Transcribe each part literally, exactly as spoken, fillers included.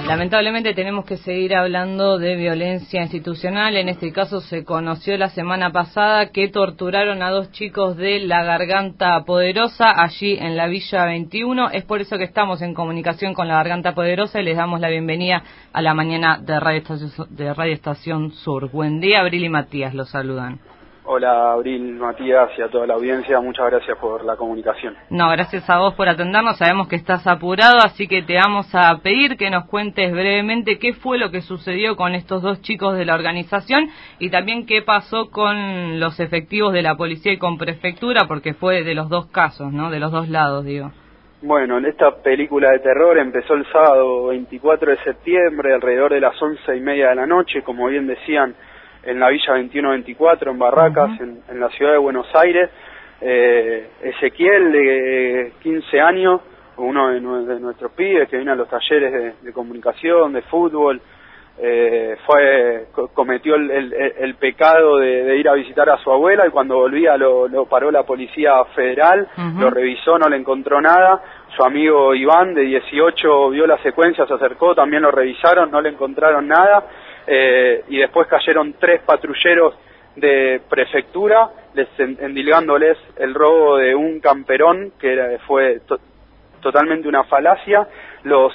Lamentablemente tenemos que seguir hablando de violencia institucional. En este caso se conoció la semana pasada que torturaron a dos chicos de La Garganta Poderosa, allí en la Villa veintiuno. Es por eso que estamos en comunicación con La Garganta Poderosa y les damos la bienvenida a la mañana de Radio Estación, de Radio Estación Sur. Buen día, Abril y Matías, los saludan. Hola Abril, Matías y a toda la audiencia, muchas gracias por la comunicación. No, gracias a vos por atendernos, sabemos que estás apurado, así que te vamos a pedir que nos cuentes brevemente qué fue lo que sucedió con estos dos chicos de la organización y también qué pasó con los efectivos de la policía y con prefectura, porque fue de los dos casos, ¿no? De los dos lados, digo. Bueno, esta película de terror empezó el sábado veinticuatro de septiembre, alrededor de las once y media de la noche, como bien decían, en la Villa veintiuno veinticuatro, en Barracas, uh-huh. en, en la ciudad de Buenos Aires. eh, Ezequiel, de quince años, uno de, de nuestros pibes que viene a los talleres de, de comunicación, de fútbol, eh, fue cometió el, el, el pecado de, de ir a visitar a su abuela, y cuando volvía lo, lo paró la Policía Federal, uh-huh. lo revisó, no le encontró nada. Su amigo Iván, de dieciocho, vio la secuencia, se acercó, también lo revisaron, no le encontraron nada. Eh, y después cayeron tres patrulleros de prefectura, les endilgándoles el robo de un camperón, que era, fue to totalmente una falacia. Los,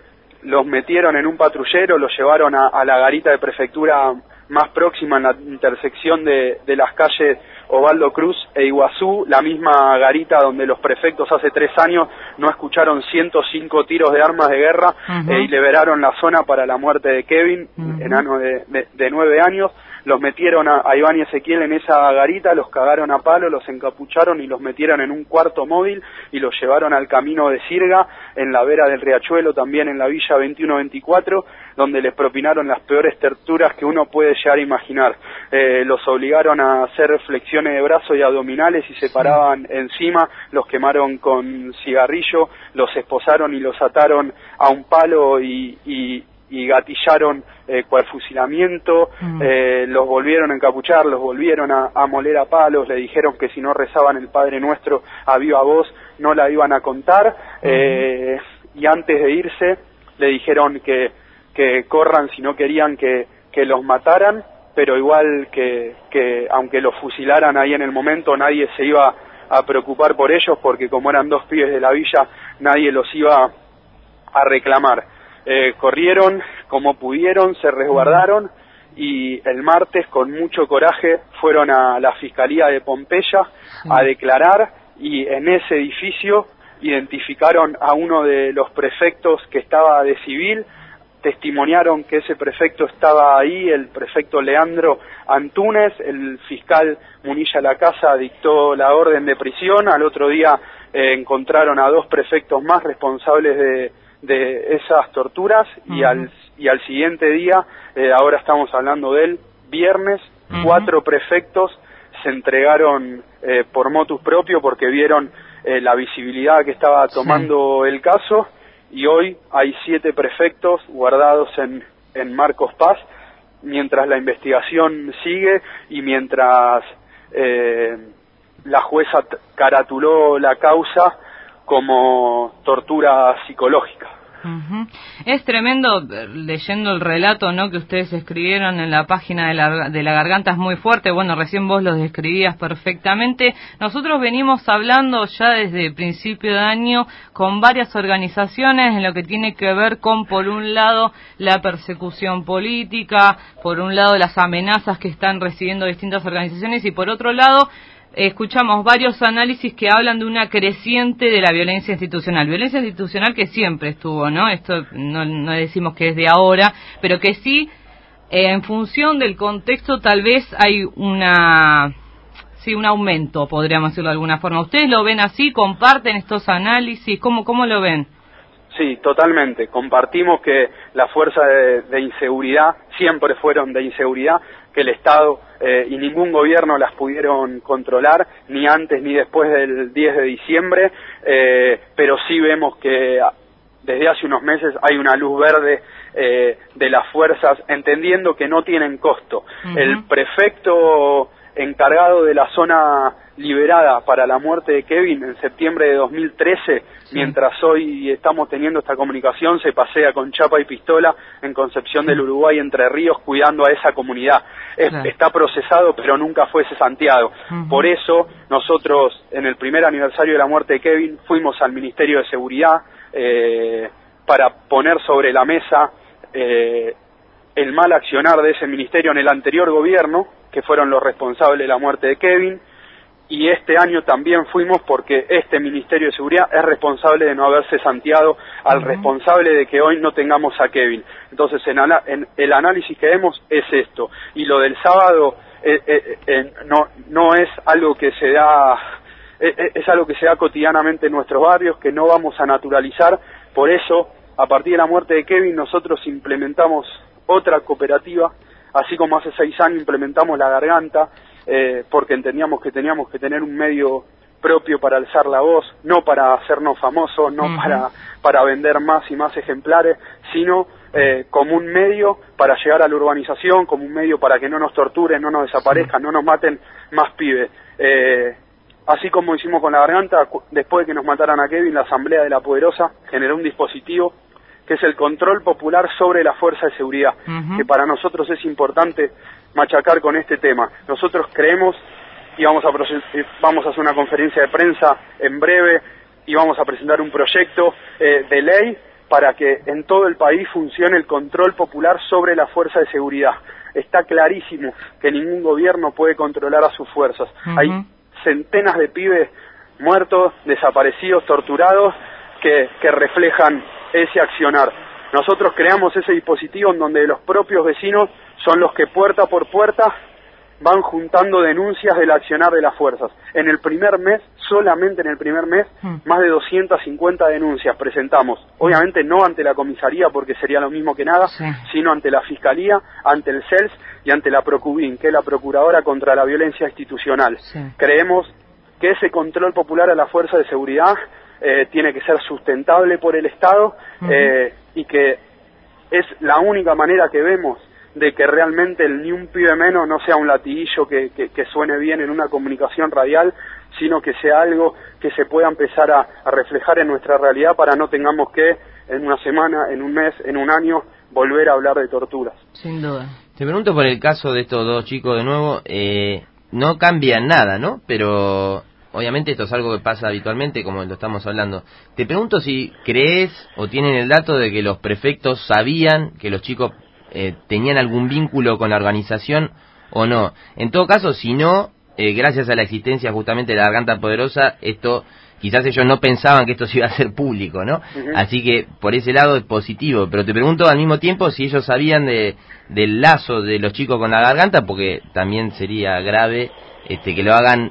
los metieron en un patrullero, los llevaron a, a la garita de prefectura más próxima, en la intersección de, de las calles Osvaldo Cruz e Iguazú, la misma garita donde los prefectos hace tres años no escucharon ciento cinco tiros de armas de guerra, uh-huh. eh, y liberaron la zona para la muerte de Kevin, uh-huh. enano de, de, de nueve años. Los metieron a, a Iván y Ezequiel en esa garita, los cagaron a palo, los encapucharon y los metieron en un cuarto móvil y los llevaron al camino de Sirga, en la vera del Riachuelo, también en la Villa veintiuno veinticuatro, donde les propinaron las peores torturas que uno puede llegar a imaginar. Eh, los obligaron a hacer flexiones de brazos y abdominales y se paraban encima, los quemaron con cigarrillo, los esposaron y los ataron a un palo y... y y gatillaron eh, cual fusilamiento, uh-huh. eh, los volvieron a encapuchar, los volvieron a, a moler a palos, le dijeron que si no rezaban el Padre Nuestro a viva voz no la iban a contar, uh-huh. eh, y antes de irse le dijeron que, que corran si no querían que, que los mataran, pero igual que, que aunque los fusilaran ahí en el momento nadie se iba a preocupar por ellos, porque como eran dos pibes de la villa nadie los iba a reclamar. Eh, corrieron como pudieron, se resguardaron y el martes con mucho coraje fueron a la Fiscalía de Pompeya sí. a declarar, y en ese edificio identificaron a uno de los prefectos que estaba de civil, testimoniaron que ese prefecto estaba ahí, el prefecto Leandro Antúnez. El fiscal Munilla Lacasa dictó la orden de prisión. Al otro día eh, encontraron a dos prefectos más responsables de de esas torturas, uh-huh. y al y al siguiente día, eh, ahora estamos hablando del viernes, uh-huh. cuatro prefectos se entregaron eh, por motus propio porque vieron eh, la visibilidad que estaba tomando sí. el caso, y hoy hay siete prefectos guardados en, en Marcos Paz, mientras la investigación sigue y mientras eh, la jueza caratuló la causa como tortura psicológica. Uh-huh. Es tremendo, leyendo el relato, ¿no?, que ustedes escribieron en la página de la, de la Garganta, es muy fuerte. Bueno, recién vos lo describías perfectamente. Nosotros venimos hablando ya desde principio de año con varias organizaciones en lo que tiene que ver con, por un lado, la persecución política, por un lado, las amenazas que están recibiendo distintas organizaciones, y por otro lado, escuchamos varios análisis que hablan de una creciente de la violencia institucional, violencia institucional que siempre estuvo, ¿no? Esto no, no decimos que es de ahora, pero que sí, eh, en función del contexto, tal vez hay una, sí, un aumento, podríamos decirlo de alguna forma. ¿Ustedes lo ven así? ¿Comparten estos análisis? ¿Cómo, cómo lo ven? Sí, totalmente. Compartimos que las fuerzas de, de inseguridad siempre fueron de inseguridad, que el Estado eh, y ningún gobierno las pudieron controlar, ni antes ni después del diez de diciembre, eh, pero sí vemos que desde hace unos meses hay una luz verde eh, de las fuerzas, entendiendo que no tienen costo. Uh-huh. El prefecto encargado de la zona liberada para la muerte de Kevin en septiembre de dos mil trece, sí. Mientras hoy estamos teniendo esta comunicación, se pasea con chapa y pistola en Concepción del Uruguay, Entre Ríos, cuidando a esa comunidad. Es, claro. Está procesado, pero nunca fue cesanteado. Uh-huh. Por eso, nosotros, en el primer aniversario de la muerte de Kevin, fuimos al Ministerio de Seguridad eh, para poner sobre la mesa eh, el mal accionar de ese ministerio en el anterior gobierno, que fueron los responsables de la muerte de Kevin, y este año también fuimos porque este Ministerio de Seguridad es responsable de no haber cesanteado al uh-huh. responsable de que hoy no tengamos a Kevin. Entonces, en, en el análisis que vemos es esto, y lo del sábado eh, eh, eh, no, no es algo que se da, eh, es algo que se da cotidianamente en nuestros barrios, que no vamos a naturalizar. Por eso, a partir de la muerte de Kevin, nosotros implementamos otra cooperativa, así como hace seis años implementamos La Garganta, eh, porque entendíamos que teníamos que tener un medio propio para alzar la voz, no para hacernos famosos, no uh-huh. para, para vender más y más ejemplares, sino eh, como un medio para llegar a la urbanización, como un medio para que no nos torturen, no nos desaparezcan, no nos maten más pibes. Eh, así como hicimos con La Garganta, después de que nos mataran a Kevin, la Asamblea de la Poderosa generó un dispositivo que es el control popular sobre la fuerza de seguridad, uh-huh. que para nosotros es importante machacar con este tema. Nosotros creemos, y vamos a, vamos a hacer una conferencia de prensa en breve, y vamos a presentar un proyecto eh, de ley para que en todo el país funcione el control popular sobre la fuerza de seguridad. Está clarísimo que ningún gobierno puede controlar a sus fuerzas. Uh-huh. Hay centenas de pibes muertos, desaparecidos, torturados, que, que reflejan ese accionar. Nosotros creamos ese dispositivo en donde los propios vecinos son los que puerta por puerta van juntando denuncias del accionar de las fuerzas. En el primer mes, solamente en el primer mes, mm. más de doscientas cincuenta denuncias presentamos. Obviamente no ante la comisaría, porque sería lo mismo que nada, sí. sino ante la Fiscalía, ante el C E L S y ante la Procubin, que es la Procuradora contra la Violencia Institucional. Sí. Creemos que ese control popular a la fuerza de seguridad Eh, tiene que ser sustentable por el Estado uh-huh. eh, y que es la única manera que vemos de que realmente el ni un pibe menos no sea un latiguillo que, que, que suene bien en una comunicación radial, sino que sea algo que se pueda empezar a, a reflejar en nuestra realidad para no tengamos que en una semana, en un mes, en un año volver a hablar de torturas. Sin duda. Te pregunto por el caso de estos dos chicos de nuevo, eh, no cambia nada, ¿no? Pero obviamente esto es algo que pasa habitualmente, como lo estamos hablando. Te pregunto si crees o tienen el dato de que los prefectos sabían que los chicos eh, tenían algún vínculo con la organización o no. En todo caso, si no, eh, gracias a la existencia justamente de la Garganta Poderosa, esto quizás ellos no pensaban que esto se iba a hacer público, ¿no? Uh-huh. Así que por ese lado es positivo. Pero te pregunto al mismo tiempo si ellos sabían de del lazo de los chicos con la Garganta, porque también sería grave este que lo hagan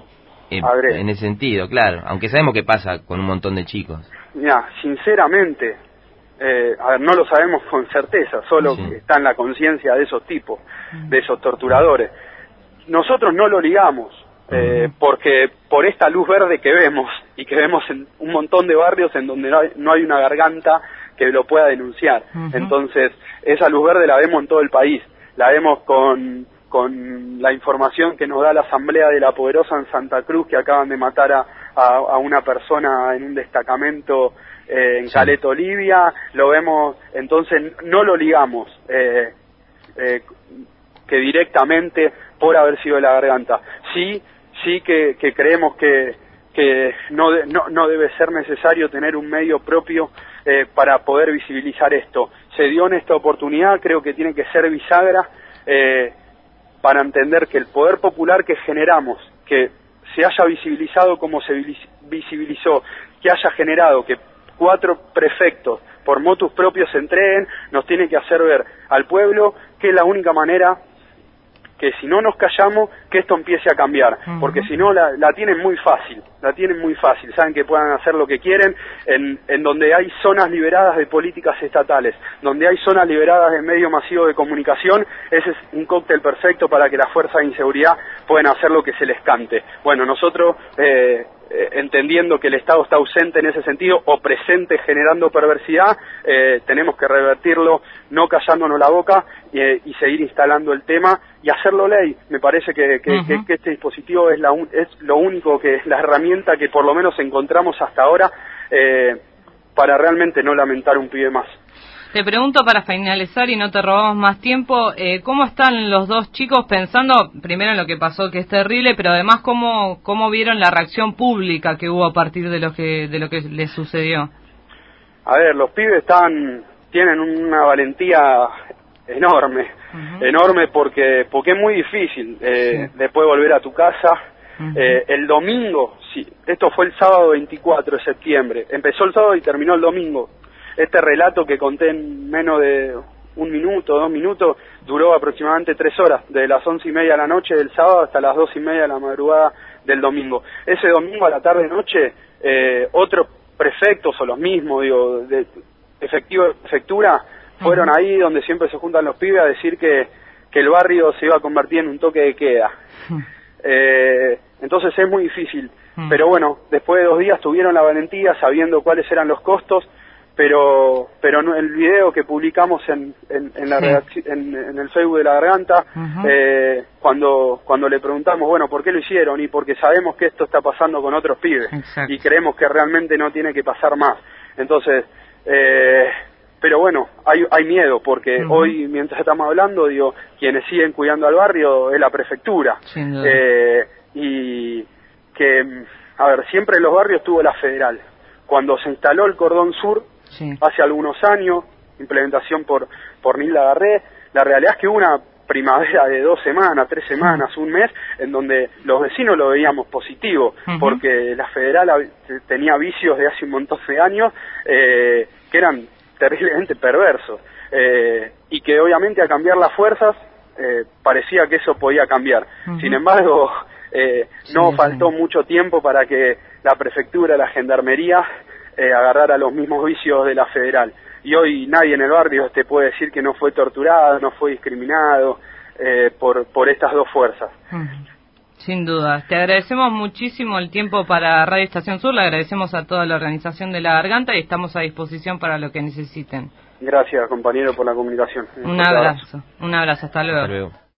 en ese sentido, claro, aunque sabemos que pasa con un montón de chicos. Mira, sinceramente, eh, a ver, no lo sabemos con certeza, solo sí. que está en la conciencia de esos tipos, de esos torturadores. Nosotros no lo ligamos, eh, uh-huh. porque por esta luz verde que vemos, y que vemos en un montón de barrios en donde no hay, no hay una garganta que lo pueda denunciar. Uh-huh. Entonces, esa luz verde la vemos en todo el país, la vemos con... con la información que nos da la Asamblea de la Poderosa en Santa Cruz, que acaban de matar a, a, a una persona en un destacamento eh, en sí. Caleta Olivia, lo vemos, entonces no lo ligamos eh, eh, que directamente por haber sido de la Garganta. Sí, sí que, que creemos que, que no, de, no, no debe ser necesario tener un medio propio eh, para poder visibilizar esto. Se dio en esta oportunidad, creo que tiene que ser bisagra, eh, para entender que el poder popular que generamos, que se haya visibilizado como se visibilizó, que haya generado que cuatro prefectos por motus propios se entreguen, nos tiene que hacer ver al pueblo que es la única manera que si no nos callamos, que esto empiece a cambiar, uh-huh. porque si no la, la tienen muy fácil, la tienen muy fácil, saben que puedan hacer lo que quieren, en, en donde hay zonas liberadas de políticas estatales, donde hay zonas liberadas de medio masivo de comunicación, ese es un cóctel perfecto para que las fuerzas de inseguridad puedan hacer lo que se les cante. Bueno, nosotros eh, eh, entendiendo que el Estado está ausente en ese sentido o presente generando perversidad, eh, tenemos que revertirlo, no callándonos la boca eh, y seguir instalando el tema y hacerlo ley. Me parece que, que, uh-huh. que, que este dispositivo es, la un, es lo único, que es la herramienta que por lo menos encontramos hasta ahora eh, para realmente no lamentar un pibe más. Te pregunto para finalizar y no te robamos más tiempo, eh, ¿cómo están los dos chicos pensando, primero en lo que pasó, que es terrible, pero además cómo cómo vieron la reacción pública que hubo a partir de lo que de lo que les sucedió? A ver, los pibes están tienen una valentía enorme, uh-huh. enorme porque porque es muy difícil eh, sí. después volver a tu casa. Uh-huh. Eh, el domingo, sí, esto fue el sábado veinticuatro de septiembre, empezó el sábado y terminó el domingo. Este relato que conté en menos de un minuto, dos minutos, duró aproximadamente tres horas, de las once y media de la noche del sábado hasta las dos y media de la madrugada del domingo. Ese domingo a la tarde-noche, eh, otros prefectos o los mismos, digo, de efectivo de prefectura, fueron uh-huh. ahí donde siempre se juntan los pibes a decir que, que el barrio se iba a convertir en un toque de queda. Uh-huh. Eh, entonces es muy difícil, uh-huh. pero bueno, después de dos días tuvieron la valentía, sabiendo cuáles eran los costos, pero pero no, el video que publicamos en en, en, la sí. en, en el Facebook de La Garganta, uh-huh. eh, cuando cuando le preguntamos, bueno, ¿por qué lo hicieron? Y porque sabemos que esto está pasando con otros pibes. Exacto. Y creemos que realmente no tiene que pasar más. Entonces, eh, pero bueno, hay hay miedo, porque uh-huh. hoy, mientras estamos hablando, digo, quienes siguen cuidando al barrio es la prefectura. Eh, y que, a ver, siempre en los barrios estuvo la federal. Cuando se instaló el cordón sur, sí. hace algunos años, implementación por por Nilda Garré, la realidad es que hubo una primavera de dos semanas, tres semanas, sí. un mes, en donde los vecinos lo veíamos positivo, uh-huh. porque la federal tenía vicios de hace un montón de años eh, que eran terriblemente perversos, eh, y que obviamente a cambiar las fuerzas eh, parecía que eso podía cambiar. Uh-huh. Sin embargo, eh, sí, no faltó sí. mucho tiempo para que la prefectura, la gendarmería, eh, agarrara los mismos vicios de la federal. Y hoy nadie en el barrio te puede decir que no fue torturado, no fue discriminado eh, por, por estas dos fuerzas. Sin duda. Te agradecemos muchísimo el tiempo para Radio Estación Sur, le agradecemos a toda la organización de La Garganta y estamos a disposición para lo que necesiten. Gracias, compañero, por la comunicación. Un abrazo, un abrazo, hasta luego. Hasta luego.